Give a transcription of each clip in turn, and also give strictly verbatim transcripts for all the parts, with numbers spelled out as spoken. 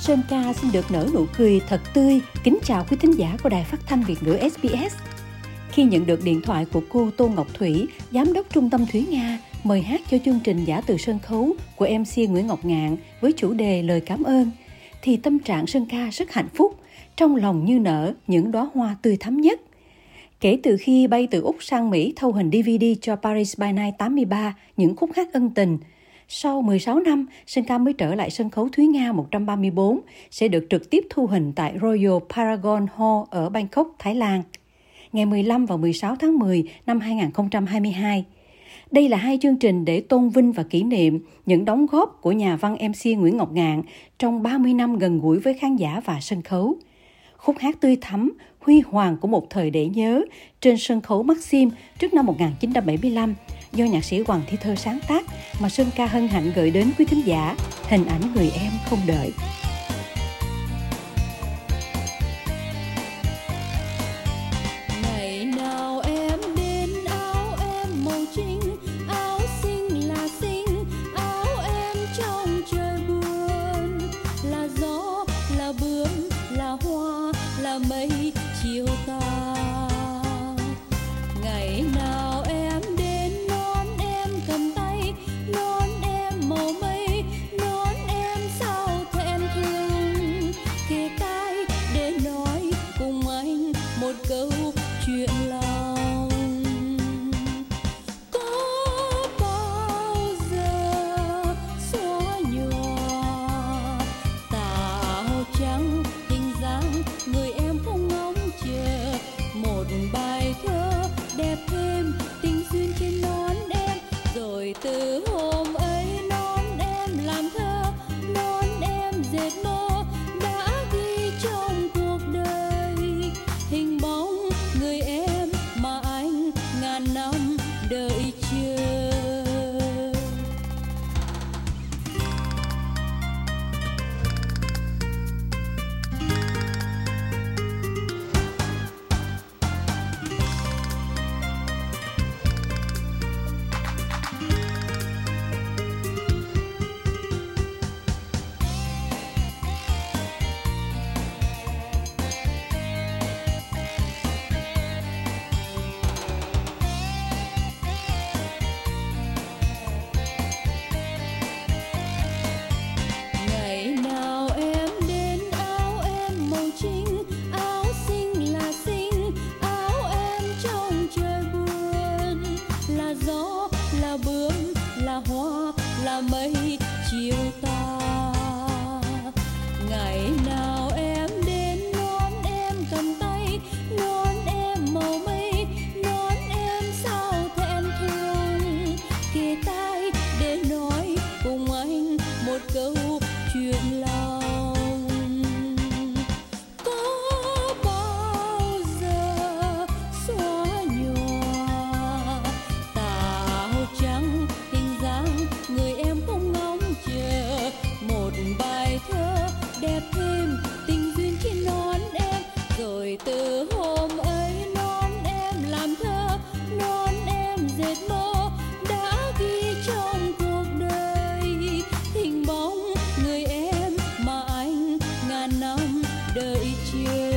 Sơn Ca xin được nở nụ cười thật tươi, kính chào quý thính giả của Đài Phát thanh Việt ngữ ét bê ét. Khi nhận được điện thoại của cô Tô Ngọc Thủy, Giám đốc Trung tâm Thúy Nga, mời hát cho chương trình Giả từ sân khấu của em xê Nguyễn Ngọc Ngạn với chủ đề Lời cảm ơn, thì tâm trạng Sơn Ca rất hạnh phúc, trong lòng như nở những đóa hoa tươi thắm nhất. Kể từ khi bay từ Úc sang Mỹ thâu hình đê vê đê cho Paris by Night tám mươi ba, những khúc hát ân tình, sau mười sáu năm, Sơn Ca mới trở lại sân khấu Thúy Nga một trăm ba mươi tư, sẽ được trực tiếp thu hình tại Royal Paragon Hall ở Bangkok, Thái Lan, ngày mười lăm và mười sáu tháng mười năm hai nghìn không trăm hai mươi hai. Đây là hai chương trình để tôn vinh và kỷ niệm những đóng góp của nhà văn em xê Nguyễn Ngọc Ngạn trong ba mươi năm gần gũi với khán giả và sân khấu. Khúc hát tươi thắm, huy hoàng của một thời để nhớ trên sân khấu Maxim trước năm một nghìn chín trăm bảy mươi lăm do nhạc sĩ Hoàng Thi Thơ sáng tác mà Sơn Ca hân hạnh gửi đến quý thính giả, hình ảnh người em không đợi. Ngày nào em đến áo em màu trinh, áo xinh là xinh, áo em trong trời buồn, là gió, là bướm, là hoa, là mây chiều tà. Ngày nào em đến nón em cầm tay, nón em màu mây, nón em sao thẹn thùng, kề tai để nói cùng anh một câu chuyện lòng. Có bao giờ xóa nhòa tà áo trắng hình dáng người em không ngóng chờ, một bài thơ đẹp thêm tình duyên trên nón em, rồi từ hôm ấy nón em làm thơ, nón em dệt mơ đã ghi trong cuộc đời hình bóng người em mà anh ngàn năm đợi chờ. Ngày nào em đến áo em màu trinh, áo xinh là xinh, áo em trong trời buồn, là gió, là bướm, là hoa, là mây chiều tà. Ngày nào em đến nón em cầm tay, nón em màu mây, nón em sao thẹn thùng, kề tai để nói cùng anh một câu chuyện lòng. Có bao giờ xóa nhòa tà áo trắng hình dáng người em không ngóng chờ, một bài thơ đẹp thêm tình duyên trên nón em, rồi từ hôm ấy nón em làm thơ, nón em dệt mơ đã ghi trong cuộc đời hình bóng người em mà anh ngàn năm đợi chờ.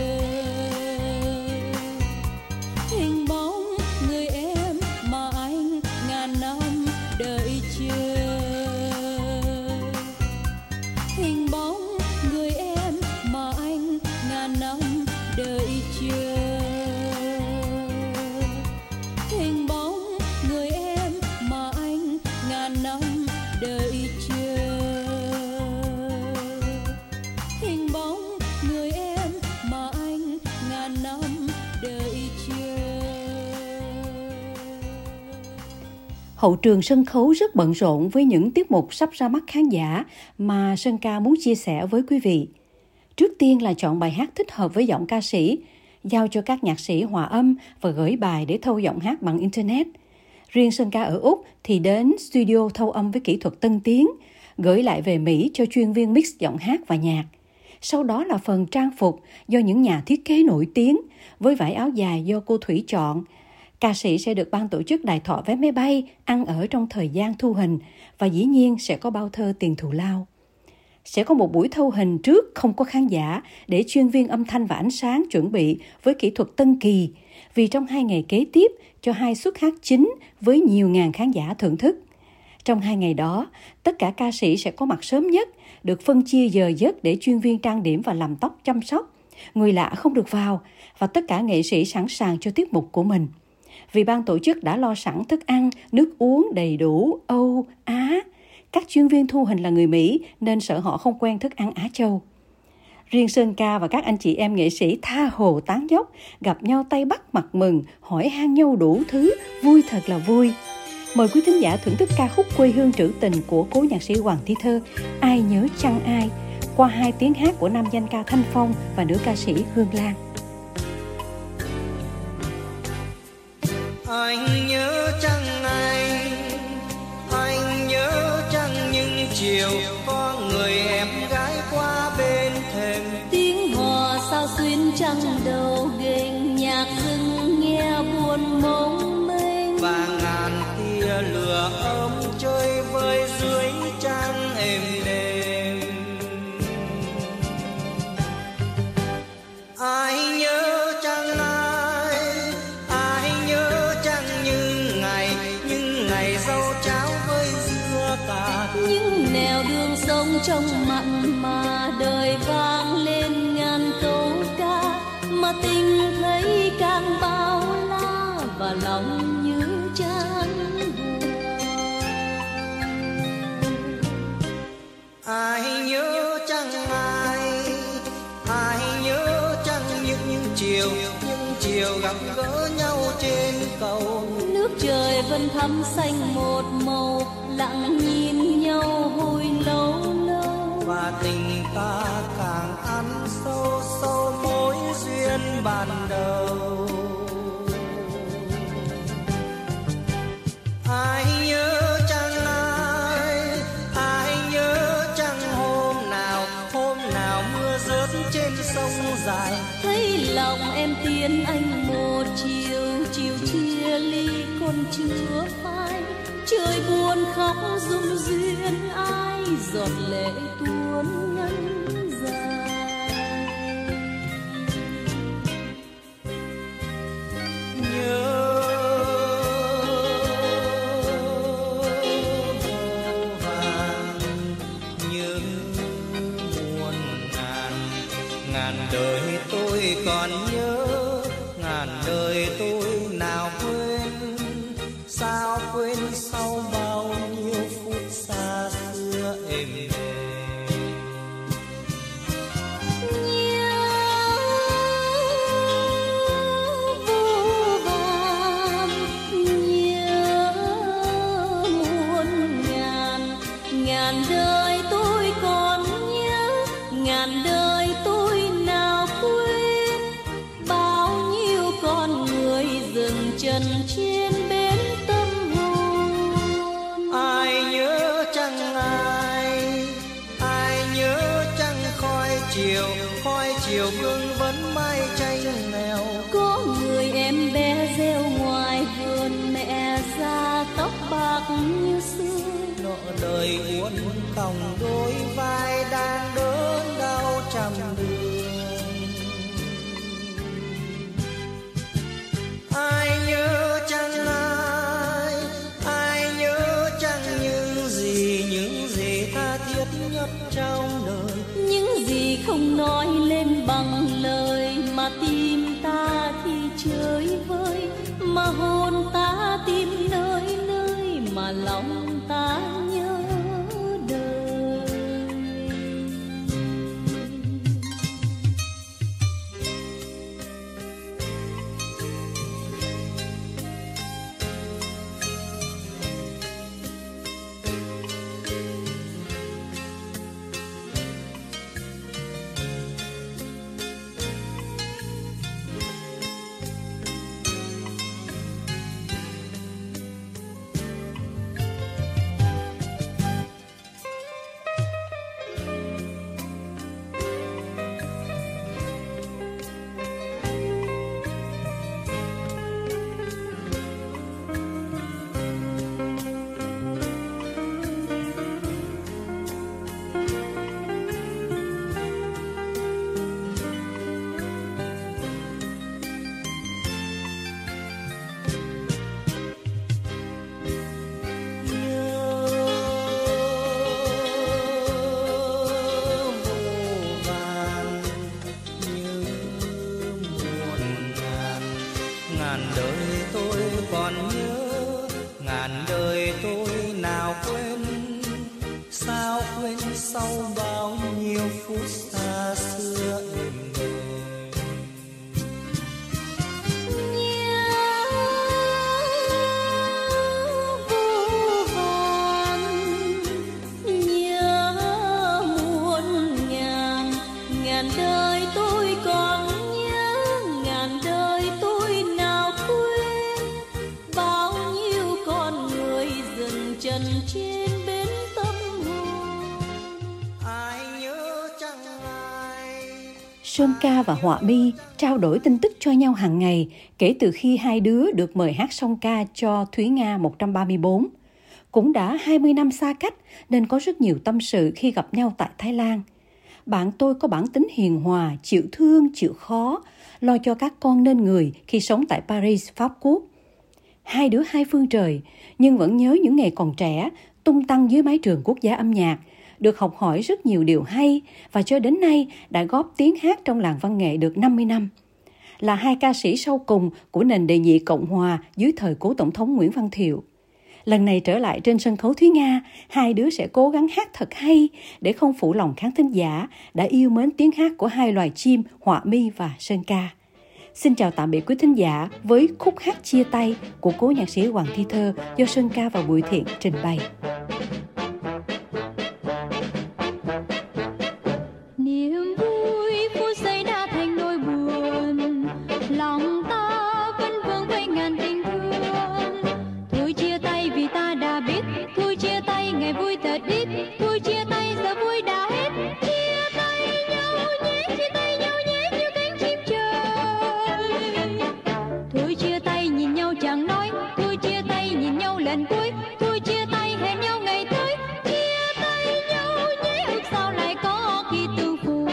Hình bóng người em mà anh ngàn năm đợi chờ. Hình bóng người em mà anh ngàn năm đợi chờ. Hình bóng người em mà anh ngàn năm đợi chờ. Hình bóng người em mà anh ngàn năm đợi chờ. Hậu trường sân khấu rất bận rộn với những tiết mục sắp ra mắt khán giả mà Sơn Ca muốn chia sẻ với quý vị. Trước tiên là chọn bài hát thích hợp với giọng ca sĩ, giao cho các nhạc sĩ hòa âm và gửi bài để thâu giọng hát bằng Internet. Riêng Sơn Ca ở Úc thì đến studio thâu âm với kỹ thuật tân tiến, gửi lại về Mỹ cho chuyên viên mix giọng hát và nhạc. Sau đó là phần trang phục do những nhà thiết kế nổi tiếng, với vải áo dài do cô Thủy chọn. Ca sĩ sẽ được ban tổ chức đài thọ vé máy bay, ăn ở trong thời gian thu hình và dĩ nhiên sẽ có bao thơ tiền thù lao. Sẽ có một buổi thâu hình trước không có khán giả để chuyên viên âm thanh và ánh sáng chuẩn bị với kỹ thuật tân kỳ, vì trong hai ngày kế tiếp cho hai suất hát chính với nhiều ngàn khán giả thưởng thức. Trong hai ngày đó, tất cả ca sĩ sẽ có mặt sớm nhất, được phân chia giờ giấc để chuyên viên trang điểm và làm tóc chăm sóc. Người lạ không được vào và tất cả nghệ sĩ sẵn sàng cho tiết mục của mình. Vì ban tổ chức đã lo sẵn thức ăn, nước uống đầy đủ Âu, Á. Các chuyên viên thu hình là người Mỹ nên sợ họ không quen thức ăn Á Châu. Riêng Sơn Ca và các anh chị em nghệ sĩ tha hồ tán dóc, gặp nhau tay bắt mặt mừng, hỏi han nhau đủ thứ, vui thật là vui. Mời quý thính giả thưởng thức ca khúc Quê hương trữ tình của cố nhạc sĩ Hoàng Thi Thơ, Ai nhớ chăng ai, qua hai tiếng hát của nam danh ca Thanh Phong và nữ ca sĩ Hương Lan. Anh nhớ chăng anh, anh nhớ chăng những chiều có người em gái qua bên thềm. Tiếng hò sao xuyên trăng đầu ghềnh, nhạc rừng nghe buồn mong mênh. Và ngàn tia lửa ấm chơi vơi dưới trăng êm đềm. Ai nhớ chăng ai, ai nhớ chăng những ngày, những ngày dâu cháo với dưa cà. Những nẻo đường sông trong mặn mà đời vang lên ngàn câu ca, mà tình thấy càng bao la và lòng như chán buồn. Ai nhớ chăng ai, ai nhớ chăng những chiều, những chiều gặp gỡ nhau trên cầu. Nước trời vẫn thắm xanh một màu, lặng nhìn nhau hồi lâu lâu. Và tình ta càng ăn sâu sâu mối duyên ban đầu. Ai nhớ chăng ai, ai nhớ chăng hôm nào, hôm nào mưa rớt trên sông dài. Thấy lòng em tiến anh một chiều, chiều chia ly còn chưa phai. Trời buồn khóc rung duyên ai, giọt lệ tuôn ngân dài. Nhớ vô vàn, nhớ muôn ngàn, ngàn đời tôi còn nhớ, ngàn đời tôi nào quên. Sao quên sau bao nhiêu phút xa xưa êm đềm. Nhớ vô vàn, nhớ muôn ngàn, ngàn đời tôi còn nhớ, ngàn đời tôi nào quên. Bao nhiêu con người dừng chân trên bến tâm hồn. Ai nhớ chăng ai, ai nhớ chăng khói chiều, khói chiều gương vẫn mái tranh nghèo. Có người em bé rêu ngoài vườn, mẹ già tóc bạc như xưa. Nọ đời uốn còng đôi vai đang đớn đau trăm đường. Ai nhớ chăng ai, ai nhớ chăng những gì, những gì tha thiết nhất trong đời. Những gì không nói lên bằng lời, mà tim ta thì chơi vơi, mà hồn ta tìm nơi nơi, mà lòng ta nhớ đời. ngàn đời tôi còn nhớ, ngàn đời tôi nào quên, sao quên sau bao nhiêu phút xa xưa êm đềm. Nhớ vô vàn, nhớ muôn ngàn, ngàn đời tôi còn nhớ, ngàn đời tôi nào quên, bao nhiêu con người dừng chân trên bến tâm hồn. Ai nhớ chẳng ai. Sơn Ca và Họa Mi trao đổi tin tức cho nhau hàng ngày kể từ khi hai đứa được mời hát song ca cho Thúy Nga một trăm ba mươi bốn. Cũng đã hai mươi năm xa cách nên có rất nhiều tâm sự khi gặp nhau tại Thái Lan. Bạn tôi có bản tính hiền hòa, chịu thương, chịu khó, lo cho các con nên người khi sống tại Paris, Pháp Quốc. Hai đứa hai phương trời, nhưng vẫn nhớ những ngày còn trẻ, tung tăng dưới mái trường quốc gia âm nhạc, được học hỏi rất nhiều điều hay và cho đến nay đã góp tiếng hát trong làng văn nghệ được năm mươi năm. Là hai ca sĩ sau cùng của nền đề nhị Cộng Hòa dưới thời cố Tổng thống Nguyễn Văn Thiệu. Lần này trở lại trên sân khấu Thúy Nga, hai đứa sẽ cố gắng hát thật hay để không phụ lòng khán thính giả đã yêu mến tiếng hát của hai loài chim Họa Mi và Sơn Ca. Xin chào tạm biệt quý thính giả với khúc hát chia tay của cố nhạc sĩ Hoàng Thi Thơ do Sơn Ca và Bùi Thiện trình bày. Niềm vui phút giây đã thành nỗi buồn, lòng ta vẫn vương với ngàn tình thương. Thôi chia tay vì ta đã biết, thôi chia tay ngày vui thật ít, thôi chia tay giờ vui đã hết. Chia tay nhau nhé, chia tay nhau nhé như cánh chim trời. Thôi chia tay nhìn nhau chẳng nói, thôi chia tay nhìn nhau lần cuối, thôi chia tay hẹn nhau ngày tới. Chia tay nhau nhé, ước sao lại có khi tương phùng.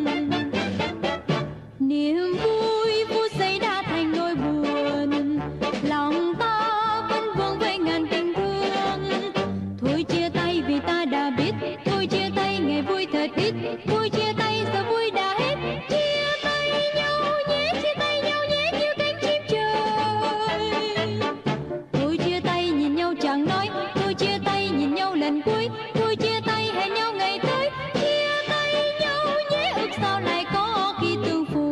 Niềm vui phút giây đã thành nỗi buồn, lòng ta vẫn vương với ngàn tình thương. Thôi chia tay vì ta đã biết, thôi chia tay ngày vui thật ít, thôi chia tay giờ vui đã hết. Chia tay nhau nhé, chia tay nhau nhé như cánh chim trời. Thôi chia tay nhìn nhau chẳng nói, thôi chia tay nhìn nhau lần cuối, thôi chia tay hẹn nhau ngày tới. Chia tay nhau nhé, ước sao lại có khi tương phùng.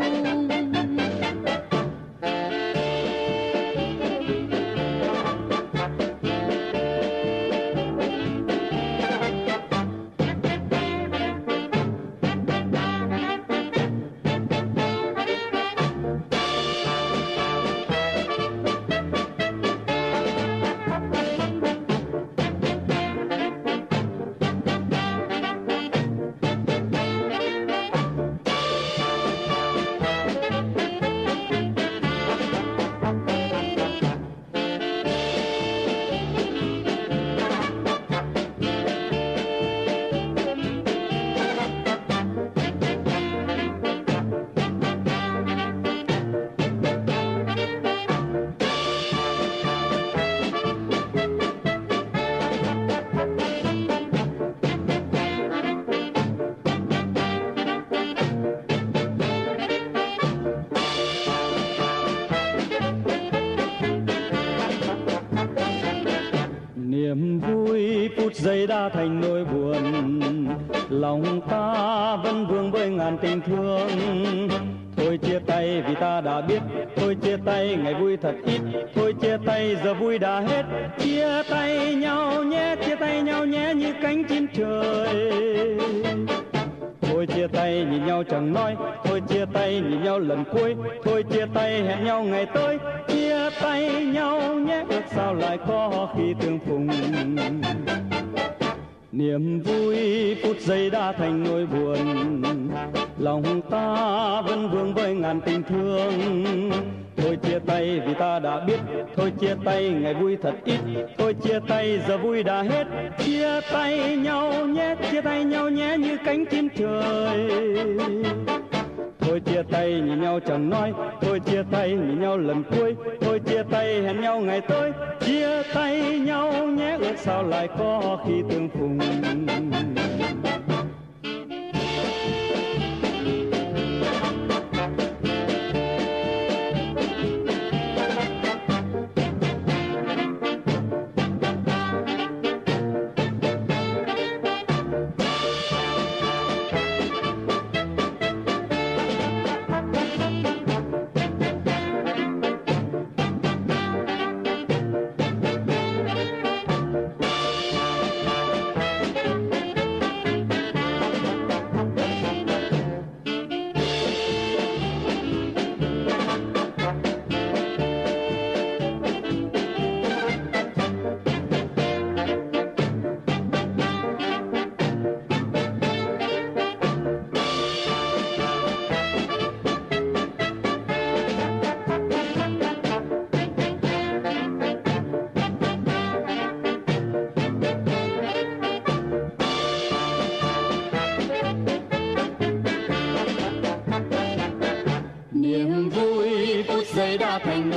Niềm vui phút giây đã thành nỗi buồn, lòng ta vẫn vương với ngàn tình thương. Thôi chia tay vì ta đã biết, thôi chia tay ngày vui thật ít, thôi chia tay giờ vui đã hết. Chia tay nhau nhé, chia tay nhau nhé như cánh chim trời. Thôi chia tay nhìn nhau chẳng nói, thôi chia tay nhìn nhau lần cuối, thôi chia tay hẹn nhau ngày tới. Chia tay nhau nhé, ước sao lại có khi tương phùng. Niềm vui phút giây đã thành nỗi buồn, lòng ta vẫn vương với ngàn tình thương. Thôi chia tay vì ta đã biết, thôi chia tay ngày vui thật ít, thôi chia tay giờ vui đã hết. Chia tay nhau nhé, chia tay nhau nhé như cánh chim trời. Thôi chia tay nhìn nhau chẳng nói, thôi chia tay nhìn nhau lần cuối, thôi chia tay hẹn nhau ngày tới. Chia tay nhau nhé, ước sao lại có khi tương phùng.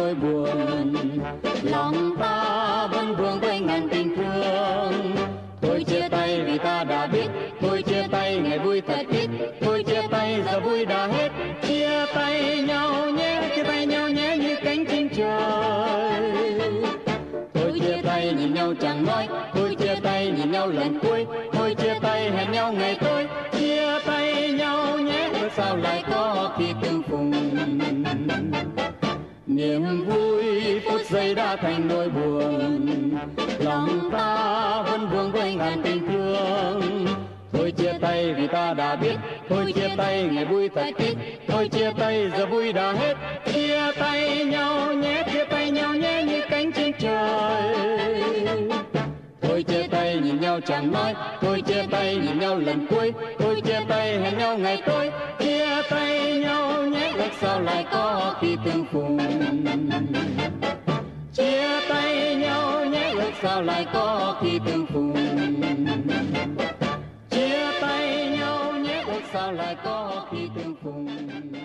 nỗi buồn, lòng ta vẫn vương với ngàn tình thương. Thôi chia tay vì ta đã biết, thôi chia tay ngày vui thật ít, thôi chia tay giờ vui đã hết. Chia tay nhau nhé, chia tay nhau nhé như cánh chim trời. Thôi chia tay nhìn nhau chẳng nói, thôi chia tay nhìn nhau lần cuối, thôi chia tay hẹn nhau ngày tối. Chia tay nhau nhé, sao lại có khi tương phùng. Niềm vui phút giây đã thành nỗi buồn, lòng ta vẫn vương với ngàn tình thương. Thôi chia tay vì ta đã biết, thôi chia tay ngày vui thật ít, thôi chia tay giờ vui đã hết. Chia tay nhau nhé, chia tay nhau nhé như cánh chim trời. Thôi chia tay nhìn nhau chẳng nói, thôi chia tay nhìn nhau lần cuối, thôi chia tay hẹn nhau ngày tối. Chia tay nhau nhé, ước sao lại có khi tương phùng. Chia tay nhau nhé, ước sao lại có khi tương phùng. Chia tay nhau nhé, ước sao lại có khi tương phùng.